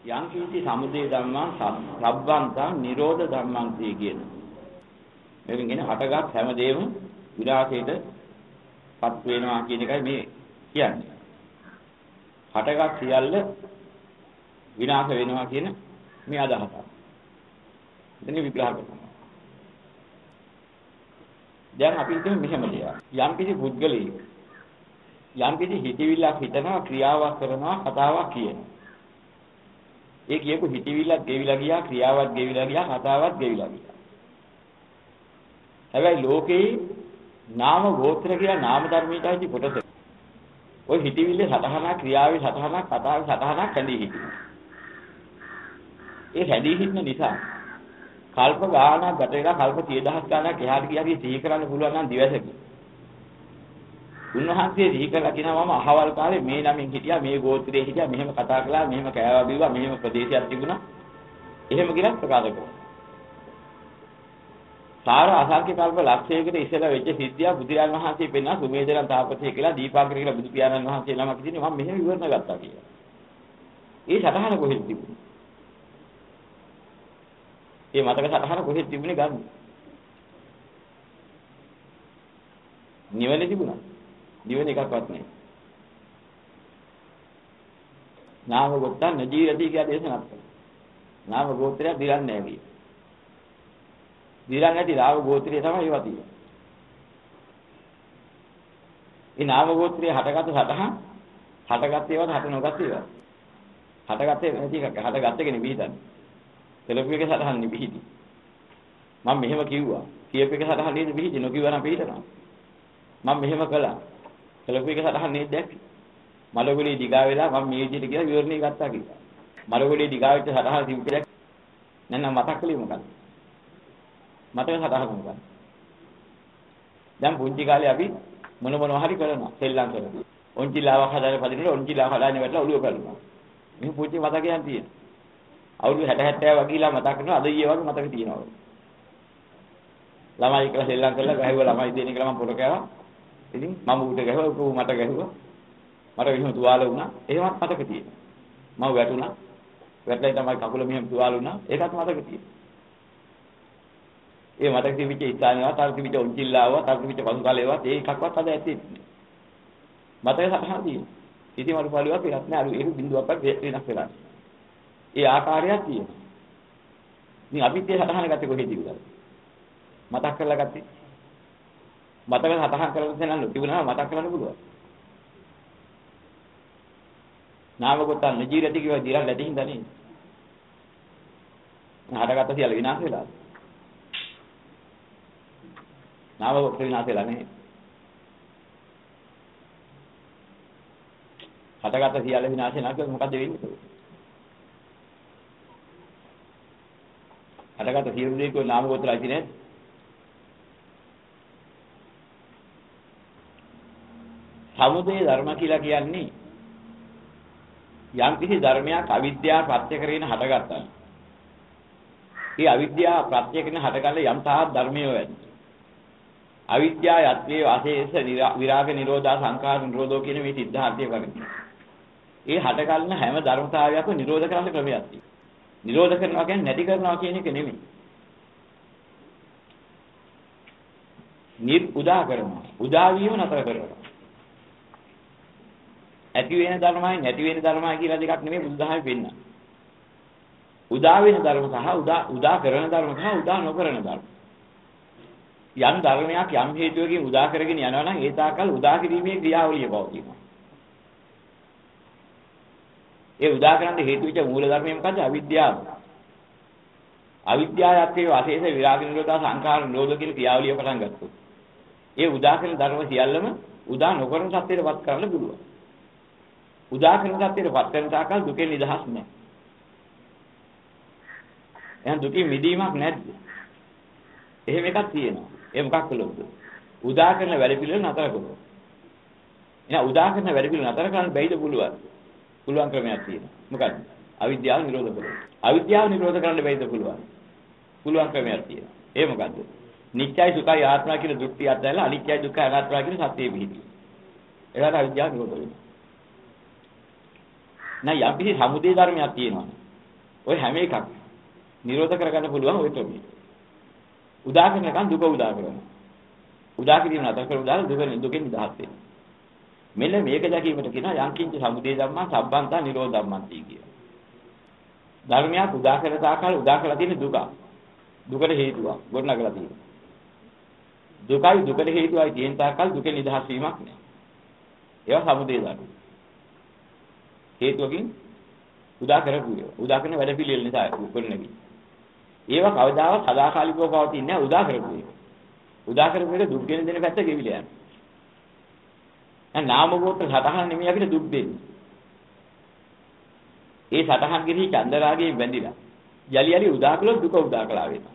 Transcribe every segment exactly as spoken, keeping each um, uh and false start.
යම් කිසි සමුදය ධම්මං සබ්බන්තං නිරෝධ ධම්මං තිය කියන. මේකෙන් කියන්නේ හටගත් හැමදේම විනාශයටපත් වෙනවා කියන එකයි මේ කියන්නේ. හටගත් සියල්ල විනාශ වෙනවා කියන මේ අදහස. එතන විග්‍රහ කරනවා. දැන් අපි හිතමු මෙහෙම දෙයක්. යම් කිසි පුද්ගලයෙක් යම් කිසි හිතවිල්ලක් හිතනවා, ක්‍රියාවක් කරනවා, කතාවක් කියනවා. ඒ කියපු හිතවිල්ලක් ගෙවිලා ගියා, ක්‍රියාවක් ගෙවිලා ගියා, කතාවක් ගෙවිලා ගියා. හැබැයි ලෝකේ නාම ගෝත්‍ර කියලා නාම ධර්මයටයි කොටස. ඔය හිතවිල්ලේ සතහනක්, ක්‍රියාවේ සතහනක්, කතාවේ සතහනක් හැදී හිටිනවා. ඒ හැදී හිටින නිසා කල්ප ගානක් ගත වෙලා කල්ප සිය දහස් ගානක් එහාට ගියාදී සිහි කරන්න පුළුවන් නම් දිවසකි. උන්වහන්සේ සිහි කරලා කියනවා මම අහවල් කාලේ මේ නමින් හිටියා, මේ ගෝත්‍රයේ හිටියා, මෙහෙම කතා කළා, මෙහෙම කෑවා බිව්වා, මෙහෙම ප්‍රදේශයක් තිබුණා. එහෙම කියලා ප්‍රකාශ කරනවා. සාර අසංඛ්‍ය කල්ප ලක්ෂයකට ඉස්සෙල්ලා වෙච්ච සිද්ධිය බුදුරජාණන් වහන්සේ පෙන්වා සුමේදරන් තාපසය කියලා දීපාංකර කියලා බුදු පියාණන් වහන්සේ නමක් ඉදින්නේ මම මෙහෙම විවරණ ගත්තා කියලා. ඒ සටහන කොහෙද තිබුණේ? මේ මතක සටහන කොහෙද තිබුණේ ගන්න? නිවනේ තිබුණා. නිවන එකක්වත් නැහැ. නාම ගෝත්‍රා නජීරති කියලා දේශනාවක් කරනවා. නාම ගෝත්‍රය දිරන්නේ නැහැ කිය. දිරන්නේ නැති නාම ගෝත්‍රය තමයි ඒවා තියෙන්නේ. මේ නාම ගෝත්‍රයේ හටගත් සටහන් හටගත් ඒවාද හට නොගත් ඒවා. හටගත්තේ නැති එකක්. හටගත් එක නෙවෙයි හිතන්නේ. තෙලපු එක සටහන් නෙවෙයි. මම මෙහෙම කිව්වා. කියප එක සටහන් නේද පිළිදි නොකියවනම් පිළිදනවා. මම මෙහෙම කළා. තෙලපු එක සටහන් නේද දැක්කේ. මලගොලේ දිගා වෙලා මම මේ විදිහට කියලා විවරණේ ගත්තා කියලා. මලගොලේ දිගා වෙච්ච සටහන තිබුණේ නැත්නම් මතක් කළේ මොකක්ද? මතක සටහන මොකක්ද? දැන් පුංචි කාලේ අපි මොන මොනවා හරි කරනවා. සෙල්ලම් කරනවා. ඔන්චිලාවක් හදාගෙන පදිනකොට ඔන්චිලාව හදාගෙන වැටලා ඔළුව කරනවා. මේ පුංචි මතකයන් තියෙනවා. අවුරුදු හැට හැත්තෑ වගේලා මතක් කරනවා. අද ඊයේ වගේ මතක තියෙනවා. ළමයි කියලා සෙල්ලම් කරලා ගහුවා ළමයි දෙන්නේ කියලා මම පොර කෑවා. ඉතින් මම ඌට ගහුවා ඌ මට ගැහුවා. මට විහිම තුවාල වුණා. එහෙමත් මතක තියෙනවා. මම වැටුණා. වැටලා තමයි කකුල මෙහෙම තුවාල වුණා. ඒකත් මතක තියෙනවා. ඒ මතක තිබිච්ච ඉස්හානියවත් අර තිබිච්ච ඔන්චිල්ලාවවත් අර තිබිච්ච පසු කාලේවත් ඒ එකක්වත් අද ඇත්තේ නැහැ. මතක සටහන තියෙනවා. ඉතින් මරු පාළුවක් වෙනස් නෑ. අර ඒක බිඳුවක්වත් වෙනස් වෙලා. ඒ ආකාරයක් තියෙනවා. ඉතින් අපිත් ඒ සටහන ගත්තේ කොහෙද කියලා. මතක් කරලා ගත්තේ. මතක සටහන් කරලා දෙන්න නොතිබුණා මතක් කරන්න පුළුවන්. නාම ගොතන් නජීරති කියව දිරන් නැති හින්දා නේ. හටගත්ත සියල්ල විනාශ වෙලා. නාම ගොත විනාශ වෙලා නේ. හටගත්ත සියල්ල විනාශ වෙනවා කියන්නේ මොකද්ද වෙන්නේ? හටගත්ත සියලු දේ કોઈ නාම ගොතලා ඇති නේද? සමුදය ධර්ම කියලා කියන්නේ යම් කිසි ධර්මයක් අවිද්‍යාව ප්‍රත්‍ය කරගෙන හටගත්තා. ඒ අවිද්‍යාව ප්‍රත්‍ය කරගෙන හටගන්න යම් තාක් ධර්මයෝ ඇති. අවිද්‍යාව යත්‍රේ වාසේස විරාග නිරෝධා සංඛාර නිරෝධෝ කියන මේ සිද්ධාර්ථය වගේ. ඒ හටගන්න හැම ධර්මතාවයක්ම නිරෝධ කරන්න ක්‍රමයක් තියෙනවා. නිරෝධ කරනවා කියන්නේ නැති කරනවා කියන එක නෙමෙයි. නිර් උදා කරනවා. උදා වීම නතර කරනවා. ඇති වෙන ධර්මයි නැති වෙන ධර්මයි කියලා දෙකක් නෙමෙයි බුදුදහමේ පෙන්නන. උදා වෙන ධර්ම සහ උදා උදා කරන ධර්ම සහ උදා නොකරන ධර්ම. යම් ධර්මයක් යම් හේතුවකින් උදා කරගෙන යනවා නම් ඒ තාකල් උදා කිරීමේ ක්‍රියාවලිය පවතිනවා. ඒ උදා කරන්න හේතු වෙච්ච මූල ධර්මය මොකද්ද? අවිද්‍යාව. අවිද්‍යාවත්වයේ වාසේස විරාග නිරෝධා සංඛාර නිරෝධ කියන ක්‍රියාවලිය පටන් ගත්තොත්. ඒ උදා කරන ධර්ම සියල්ලම උදා නොකරන සත්‍යයටපත් කරන්න පුළුවන්. උදා කරන සත්‍යයටපත් කරන තාකල් දුකෙන් නිදහස් නැහැ. එහෙනම් දුකින් මිදීමක් නැද්ද? එහෙම එකක් තියෙනවා. ඒ මොකක් කළොත්ද? උදා කරන වැඩ පිළිවෙල නතර කළොත්. එහෙනම් උදා කරන වැඩ පිළිවෙල නතර කරන්න බැයිද පුළුවන්? පුළුවන් ක්‍රමයක් තියෙනවා. මොකක්ද? අවිද්‍යාව නිරෝධ කරනවා. අවිද්‍යාව නිරෝධ කරන්න බැයිද පුළුවන්? පුළුවන් ක්‍රමයක් තියෙනවා. ඒ මොකද්ද? නිත්‍යයි සුඛයි ආත්මයි කියන දෘෂ්ටි අත්හැරලා අනිත්‍යයි දුක්ඛයි අනාත්මයි කියන සත්‍යය පිළිගන්න. ඒකට අවිද්‍යාව නිරෝධ වෙනවා. නෑ යම් කිසි සමුදේ ධර්මයක් තියෙනවා. ඔය හැම එකක් නිරෝධ කරගන්න පුළුවන් ඔය ක්‍රමය. උදා කරනකන් දුක උදා කරනවා. උදා කිරීම නතර කර උදා දුක දුකෙන් නිදහස් වෙනවා. මෙන්න මේක දැකීමට කියනවා යංකින්ච සමුදය ධම්මා සබ්බන්තා නිරෝධ ධම්මන්ති කියලා. ධර්මයක් උදා කරන තාකල් උදා කරලා තියෙන දුක. දුකට හේතුවක් ගොඩනගලා තියෙනවා. දුකයි දුකට හේතුවයි තියෙන තාකල් දුකෙන් නිදහස් වීමක් නෑ. ඒවා සමුදය ධර්ම. හේතුවකින් උදා කරපු ඒවා. උදා කරන වැඩ පිළිවෙල නිසා උපන්නේවි. ඒවා කවදාවත් සදාකාලිකව පවතින්නේ නැහැ උදා කරපු ඒවා. උදා කරපු එක දුක් ගෙන දෙන පැත්ත ගෙවිලා යනවා. දැන් නාම ගෝත්‍ර සතහන නෙමෙයි අපිට දුක් දෙන්නේ. ඒ සතහන් ගිරි චන්දරාගයෙන් බැඳිලා. යලි යලි උදා කළොත් දුක උදා කළා වෙනවා.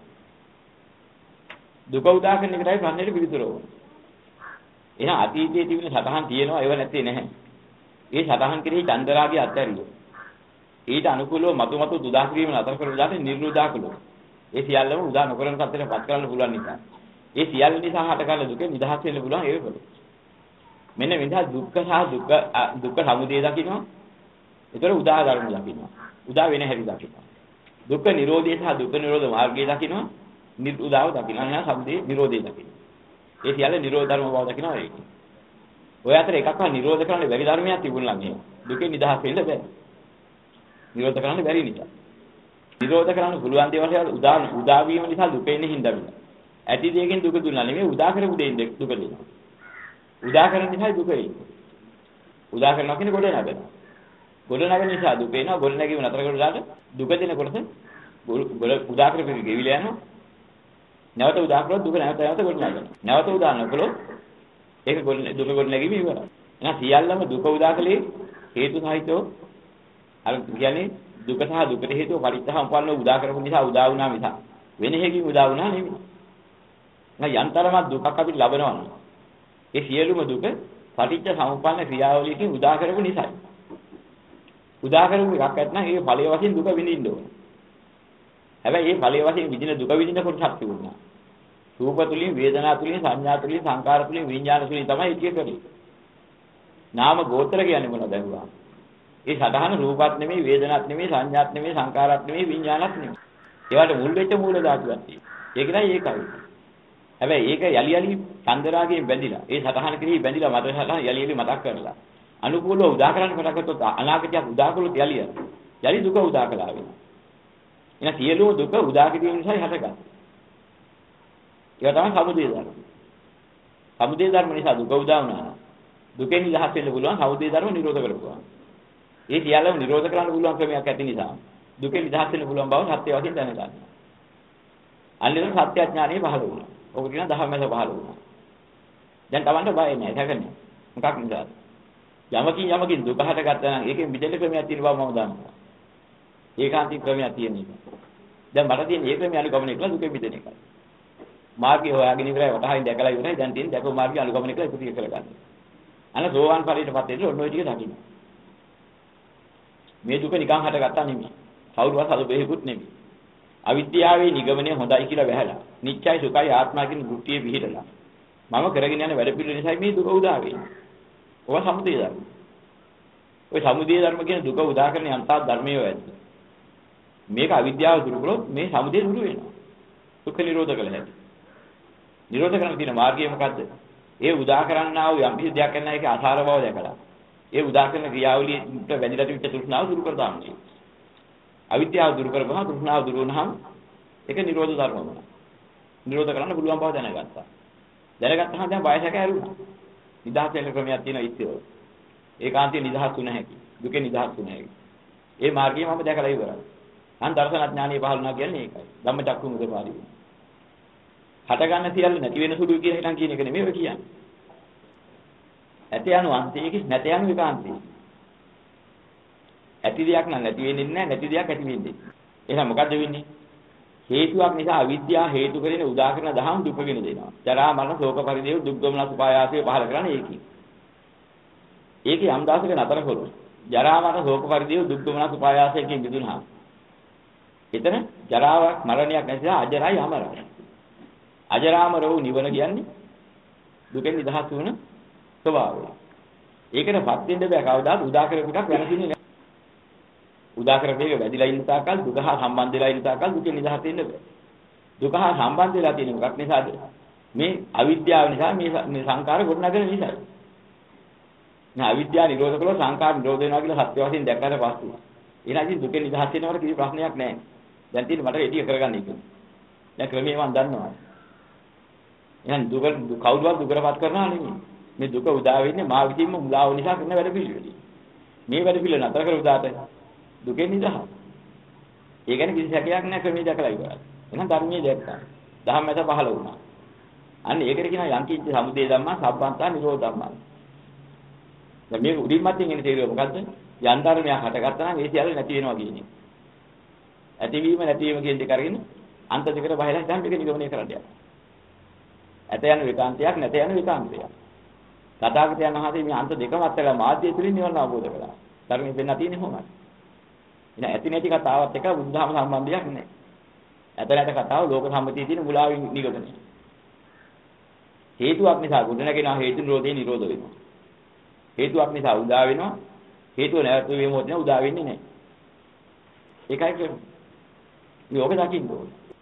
දුක උදා කරන එකටයි ප්‍රශ්නෙට පිළිතුර ඕනේ. එහෙනම් අතීතයේ තිබුණ සතහන් තියෙනවා ඒව නැත්තේ නැහැ. ඒ සතහන් කෙරෙහි චන්දරාගය අත්හැරියෝ. ඊට අනුකූලව මතු මතු උදා කිරීම නතර කරලා දාන්නේ නිර්ුදා කළොත්. ඒ සියල්ලම උදා නොකරන සත්‍යයට පත් කරන්න පුළුවන් නිසා. ඒ සියල්ල නිසා හටගන්න දුක නිදහස් වෙන්න පුළුවන් ඒකවල. මෙන්න මෙතන දුක්ඛ සහ දුක්ඛ දුක්ඛ සමුදය දකින්නවා. ඒතර උදා ධර්ම දකින්නවා. උදා වෙන හැටි දකින්නවා. දුක්ඛ නිරෝධය සහ දුක්ඛ නිරෝධ මාර්ගය දකින්නවා. නිරුදාව දකින්නවා. නා සමුදය නිරෝධය දකින්නවා. ඒ සියල්ල නිරෝධ ධර්ම බව දකින්නවා ඒක. ඔය අතර එකක්වත් නිරෝධ කරන්න බැරි ධර්මයක් තිබුණා නම් දුකෙන් නිදහස් වෙන්න බෑ. නිරෝධ කරන්න බැරි නිසා. නිරෝධ කරන්න පුළුවන් දේවල් උදා උදා වීම නිසා දුක එන්නේ හින්දාවිලා. ඇති දෙයකින් දුක දුන්නා නෙමෙයි උදා කරපු දෙයින් දුක දෙනවා. උදා කරන නිසා දුක එන්නේ. උදා කරනවා කියන්නේ ගොඩ නගන. ගොඩ නගන නිසා දුක එනවා. ගොඩ නැගීම නතර කරලාට දුක දෙන කොටස උදා කරපු එක ගෙවිලා යනවා. නැවත උදා කරලා දුක නැවත නැවත ගොඩ නගනවා. නැවත උදා නොකළොත් ඒක ගොඩ දුක ගොඩ නැගීම ඉවරයි. එහෙනම් සියල්ලම දුක උදා කලේ හේතු සහිතව අර කියන්නේ දුක සහ දුකට හේතුව පරිත්‍යාසම්පන්න උදා කරපු නිසා උදා වුණා මිස වෙන හේකින් උදා වුණා නෙමෙයි. නැ යන්තරම දුකක් අපිට ලබනවා නම් ඒ සියලුම දුක පටිච්ච සමුප්පන්න ක්‍රියාවලියකින් උදා කරපු නිසායි. උදා කරපු එකක් නැත්නම් ඒ ඵලයේ වශයෙන් දුක විඳින්න ඕන. හැබැයි මේ ඵලයේ වශයෙන් විඳින දුක විඳින කොටසක් තිබුණා. රූප තුලින්, වේදනා තුලින්, සංඥා තුලින්, සංකාර තුලින්, විඥාන තුලින් තමයි ඒක කරන්නේ. නාම ගෝත්‍ර කියන්නේ මොනවද දන්නවා? ඒ සදාහන රූපات නෙමෙයි, වේදනාත් නෙමෙයි, සංඥාත් නෙමෙයි, සංකාරات නෙමෙයි, විඥානත් නෙමෙයි. ඒවට මුල් වෙච්ච මූල ධාතුවක් තියෙනවා. ඒක නයි ඒකයි. හැබැයි ඒක යලි යලි චන්දරාගයෙන් බැඳිලා, ඒ සදාහන කෙරෙහි බැඳිලා මත සදාහන යලි යලි මතක් කරලා. අනුකූලව උදා කරන්න පටන් ගත්තොත් අනාගතයක් උදා කළොත් යලි යලි දුක උදා කළා වෙනවා. එහෙනම් සියලුම දුක උදා කිරීම නිසා හටගන්නවා. ඒක තමයි සමුදය ධර්ම. සමුදය ධර්ම නිසා දුක උදා වුණා. දුකෙන් නිදහස් වෙන්න පුළුවන් සමුදය ධර්ම නිරෝධ කරගන්නවා. ඒ සියල්ලම නිරෝධ කරන්න පුළුවන් ක්‍රමයක් ඇති නිසා දුකෙන් නිදහස් වෙන්න පුළුවන් බව සත්‍ය වශයෙන් දැනගන්න. අනිත් සත්‍ය ඥානෙ පහළ වුණා. ඔබ කියන දහමැස පහළ වුණා. දැන් Tamanට බය නැහැ හැකන්නේ. මොකක් නිසාද? යමකින් යමකින් දුක හටගත්තා නම් ඒකෙන් මිදෙන්න ක්‍රමයක් තියෙන බව මම දන්නවා. ඒකාන්තික ක්‍රමයක් තියෙන එක. දැන් මට තියෙන ඒ ක්‍රමය අනුගමනය කළා දුකෙන් මිදෙන එකයි. මාර්ගය හොයාගෙන ඉවරයි වටහින් දැකලා ඉවරයි දැන් තියෙන දැකෝ මාර්ගය අනුගමනය කළා ඉතිරි කරගන්න. අන්න සෝවාන් ඵලයටපත් වෙන්න ඔන්න ඔය ටික දකින්න. මේ දුක නිකන් හටගත්තා නෙමෙයි. කවුරුවත් හදු බෙහෙකුත් නෙමෙයි. අවිද්‍යාවේ නිගමනය හොඳයි කියලා වැහැලා. නිත්‍යයි සුඛයි ආත්මයි කියන දෘෂ්ටියේ පිහිටලා. මම කරගෙන යන වැඩ පිළිවෙල නිසා මේ දුක උදා වෙන්නේ. ඔය සමුදය ධර්ම. ඔය සමුදය ධර්ම කියන දුක උදා කරන යන්තා ධර්මයේ වැද්ද. මේක අවිද්‍යාව දුරු කළොත් මේ සමුදය දුරු වෙනවා. දුක නිරෝධ කළ හැකියි. නිරෝධ කරන්න තියෙන මාර්ගය මොකද්ද? ඒ උදා කරන්නා වූ යම් කිසි දෙයක් කරන එකේ ආසාර බව දැකලා. ඒ උදා කරන ක්‍රියාවලියට වැදිලා තිබිච්ච තෘෂ්ණාව දුරු කර දාන්නේ. අවිද්‍යාව දුරු කරපුවහම තෘෂ්ණාව දුරු වුණාම ඒක නිරෝධ ධර්ම වෙනවා. නිරෝධ කරන්න පුළුවන් බව දැනගත්තා. දැනගත්තාම දැන් බයසක ඇරුණා. නිදහස් වෙන ක්‍රමයක් තියෙනවා ඉතිරෝ. ඒකාන්තයෙන් නිදහස් වුණ හැකි. දුකෙන් නිදහස් වුණ හැකි. ඒ මාර්ගය මම දැකලා ඉවරයි. අන් දර්ශන ඥානිය පහළ වුණා කියන්නේ ඒකයි. ධම්මචක්කු මුදපාරි. හට ගන්න සියල්ල නැති වෙන සුළු කියන එකන් කියන එක නෙමෙයි ඔය කියන්නේ. ඇත යනු අන්තයක නැත යනු ඒකාන්තය. ඇති දෙයක් නම් නැති වෙන්නේ නැහැ නැති දෙයක් ඇති වෙන්නේ. එහෙනම් මොකද්ද වෙන්නේ? හේතුවක් නිසා අවිද්‍යාව හේතු කරගෙන උදා කරන දහම් දුක වෙන දෙනවා. ජරා මරණ ශෝක පරිදේව දුක් ගමන සුපායාසය පහල කරන්නේ ඒකයි. ඒකේ යම් දාසක නතර කළොත් ජරා මරණ ශෝක පරිදේව දුක් ගමන සුපායාසයෙන් මිදුණා. එතන ජරාවක් මරණයක් නැතිලා අජරයි අමරයි. අජරාමර වූ නිවන කියන්නේ දුකෙන් නිදහස් වුණ ස්වභාවය. ඒකටපත් වෙන්න බෑ කවදාත් උදා කරපු එකක් වෙනසින්නේ නැහැ. උදා කරපේක වැඩිලා ඉන්න තාක්කල් දුක හා සම්බන්ධ වෙලා ඉන්න තාක්කල් දුකෙන් නිදහස් වෙන්න බෑ. දුක හා සම්බන්ධ වෙලා තියෙන මොකක් නිසාද? මේ අවිද්‍යාව නිසා මේ මේ සංකාර ගොඩනගෙන නිසායි. මේ අවිද්‍යාව නිරෝධ කළොත් සංකාර නිරෝධ වෙනවා කියලා සත්‍ය වශයෙන් දැක්කට පස්සේ. ඊළඟට දුකෙන් නිදහස් වෙනවට කිසි ප්‍රශ්නයක් නැහැ. දැන් තියෙන්නේ මට ඒ ටික කරගන්න එක. දැන් ක්‍රමයේ මම දන්නවා. එහෙනම් දුක කවුරුවත් දුකටපත් කරනවා නෙමෙයි. මේ දුක උදා වෙන්නේ මා විසින්ම මුලාව නිසා කරන වැඩ පිළිවෙලයි. මේ වැඩ පිළිවෙල නතර කර උදාට දුකෙන් නිදහස්. ඒ කියන්නේ කිසි සැකයක් නැහැ ක්‍රමයේ දැකලා ඉවරයි. එහෙනම් ධර්මයේ දැක්කා. දහම් මත පහළ වුණා. අන්න ඒකට කියනවා යංකින්ච සමුදය ධම්මා සබ්බන්තා නිරෝධ ධම්මා. දැන් මේ උඩින් මතින් එන තේරුව මොකද්ද? යන් ධර්මයක් හටගත්තා නම් ඒ සියල්ල නැති වෙනවා කියන්නේ. ඇතිවීම නැතිවීම කියන දෙක අරගෙන අන්ත දෙකට බහිලා දැන් මේක නිගමනය කරන්න යනවා. ඇත යන විකාන්තයක් නැත යන විකාන්තයක්. තථාගතයන් වහන්සේ මේ අන්ත දෙකම අත්හැරලා මාධ්‍ය තුලින් නිවන අවබෝධ කළා. ධර්මයෙන් දෙන්න තියෙන්නේ කොහොමද? එහෙනම් ඇති නැති කතාවත් එක බුදුදහම සම්බන්ධයක් නැහැ. ඇත නැත කතාව ලෝක සම්මතියේ තියෙන මුලාවින් නිගමනය. හේතුවක් නිසා ගොඩ නැගෙනා හේතු නිරෝධේ නිරෝධ වෙනවා. හේතුවක් නිසා උදා වෙනවා. හේතුව නැවත වීම මොකද උදා වෙන්නේ නැහැ. ඒකයි කියන්නේ. මේ ඔබ දකින්න ඕනේ.